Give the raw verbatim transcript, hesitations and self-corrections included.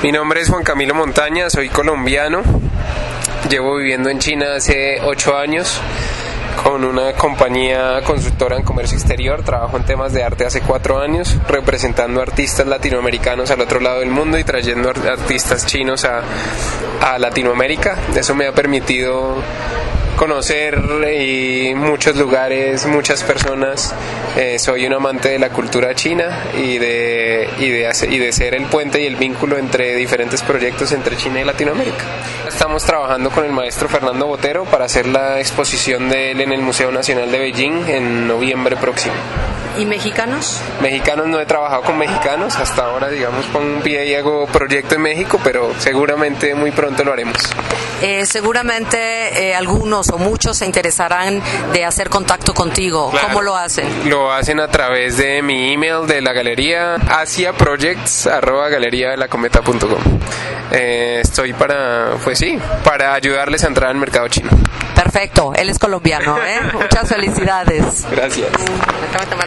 Mi nombre es Juan Camilo Montaña, soy colombiano. Llevo viviendo en China hace ocho años con una compañía consultora en comercio exterior. Trabajo en temas de arte hace cuatro años, representando artistas latinoamericanos al otro lado del mundo y trayendo artistas chinos a, a Latinoamérica. Eso me ha permitido conocer y muchos lugares, muchas personas. Eh, soy un amante de la cultura china y de, y, de hacer, y de ser el puente y el vínculo entre diferentes proyectos entre China y Latinoamérica. Estamos trabajando con el maestro Fernando Botero para hacer la exposición de él en el Museo Nacional de Beijing en noviembre próximo. ¿Y mexicanos? Mexicanos no he trabajado con mexicanos, hasta ahora digamos pongo un pie y hago proyecto en México, pero seguramente muy pronto lo haremos. Eh, seguramente eh, algunos o muchos se interesarán de hacer contacto contigo. Claro. ¿Cómo lo hacen? Lo hacen a través de mi email de la galería asiaprojects arroba galería de la cometa punto com. Eh, estoy para, pues sí, para ayudarles a entrar al mercado chino. Perfecto, él es colombiano, ¿eh? Muchas felicidades. Gracias.